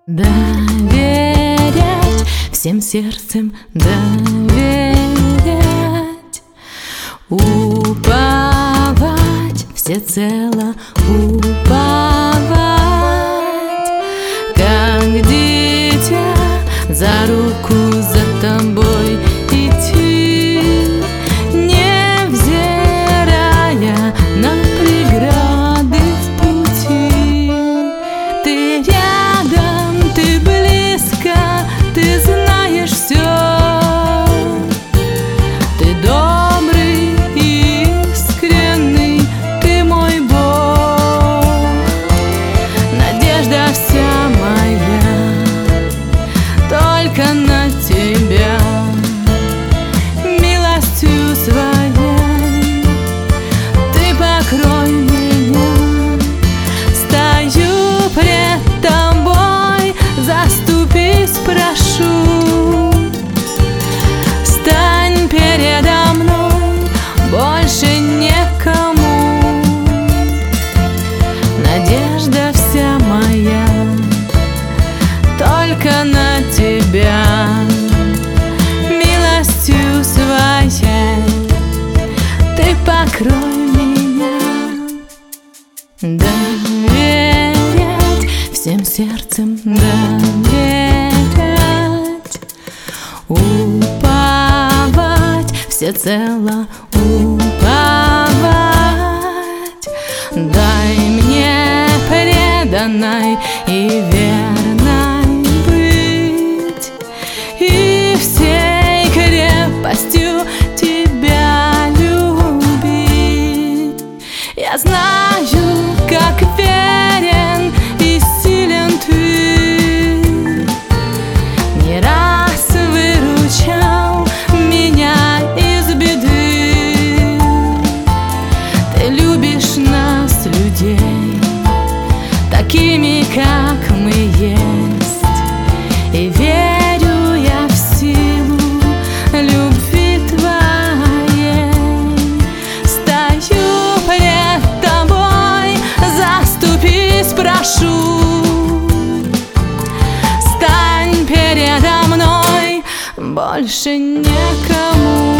Доверять, всем сердцем доверять, уповать, всецело уповать, как дитя за руку за тобой идти, невзирая на преграды в пути. Ты рядом, ты близко, ты знаешь все. Ты добрый и искренний, ты мой Бог. Надежда вся моя только на тебя. Милостью своей ты покрой меня. Стою пред тобой, заступись, прошу. Стань передо мной, больше некому. Надежда вся моя только на тебя. Милостью своей ты покрой меня. Доверять, всем сердцем доверять, уповать, всецело уповать. Дай мне преданной и верной быть, и всей крепостью тебя любить. Я знаю, как верен и силен ты, не раз выручал меня из беды. Ты любишь нас, людей, такими, как мы есть, и верю я в силу любви твоей. Стою пред тобой, заступись, прошу. Стань передо мной, больше некому.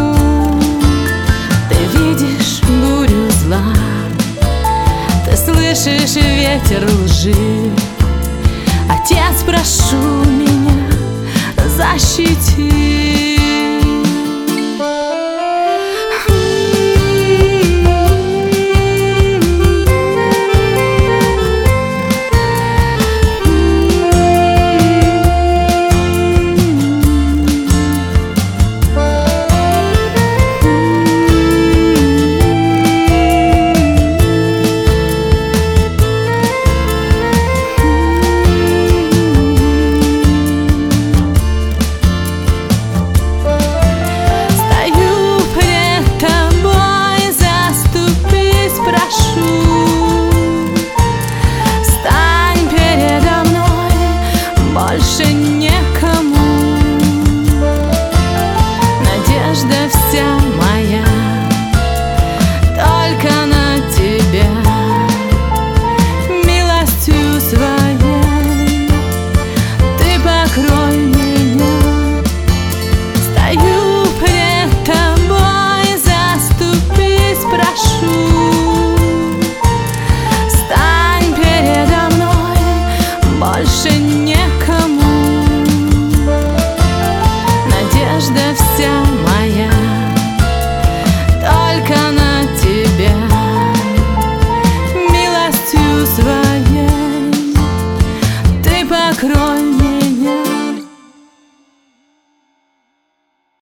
Ты видишь бурю зла, ты слышишь ветер лжи. Отец, прошу меня защити.